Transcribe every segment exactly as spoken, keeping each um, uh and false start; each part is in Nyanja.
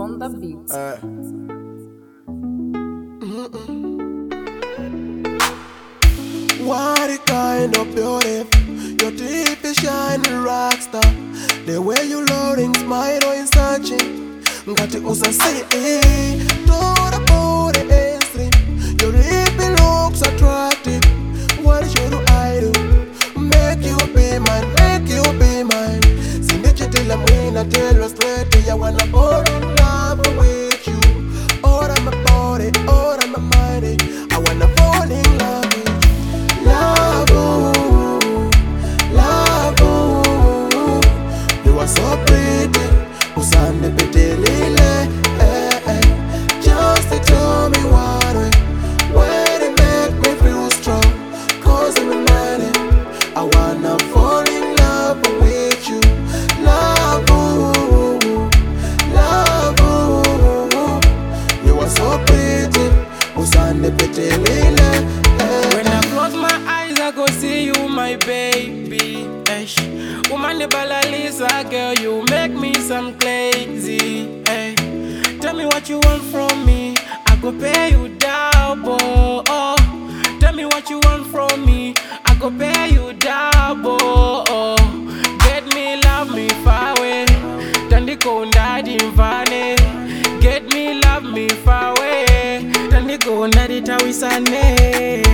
on the beat. Uh. What a kind of beauty. Your teeth is shining rockstar. The way you loading, smile or in searching. Ngati usasi, Tora body is stream. Your lip looks attractive. What should I do? Make you be mine, make you be mine. Sindichitila mwina tell you straight. I wanna fall in love with you. All of my body, all of my mind. I wanna fall in love with you. Love, ooh, love, ooh. You are so pretty. Usande petelile, eh, eh. Just to tell me what way, where they make me feel strong. Cause I'm reminded, I wanna fall in love with you. Love, ooh, love, ooh. You are so pretty. Usande petelile, eh. When I close my eyes, I go see you, my baby. Eish. Woman, the balalisa, girl, you make me some crazy. Hey. Tell me what you want from me, I go pay you double. Oh. Tell me what you want from me, I go pay you double. Oh. Get me, love me far away. Tandiko ndadi mvane. Get me, love me far away. Tandiko ndadi tawisane.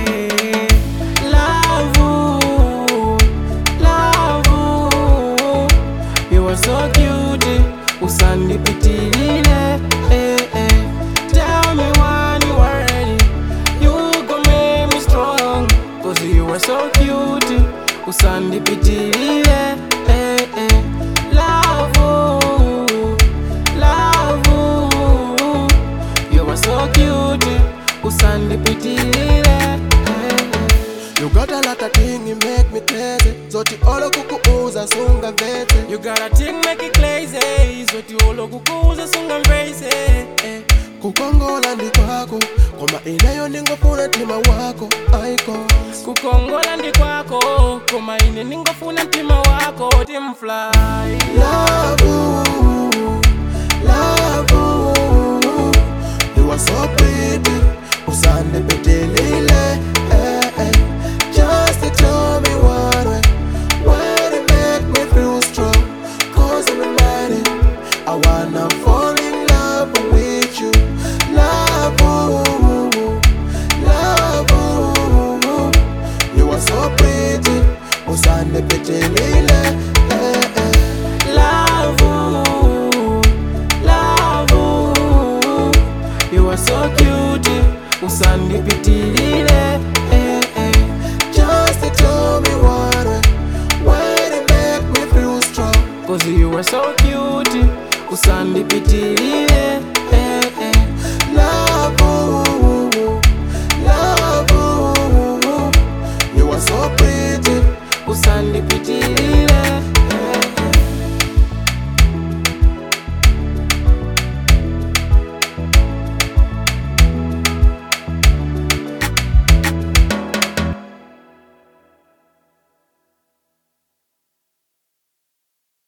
Love you, love you. You are so cute, usandi pitilile, eh, eh. Tell me when you are ready, you gon' make me strong. Cause you are so cute, usandi pitilile, eh, eh. Love you, love you. You are so cute, usandi pitilile, eh, eh. You got a lot of things you make me crazy. Zoti olo kukuuza sunga vete. You got a thing make it crazy. Zoti olo kukuuza sunga mbrace, eh. Kukongola ndi kwako, koma inayo ningofuna tima wako. Icons. Kukongola ndi kwako, koma ine ningofuna tima wako. Team fly. Love you, love you. You are so pretty. Usande petelile, eh, eh. Just to tell me what way, where they make me feel strong. Cause I'm reminded, I wanna fall in love with you. Love, ooh, love, ooh. You are so pretty. Usande petelile, eh, eh. Love you, love you. You are so cute, usandi pitilile, eh, eh. Just to tell me what way, where they make me feel strong. Cause you are so cute, usandi pitilile.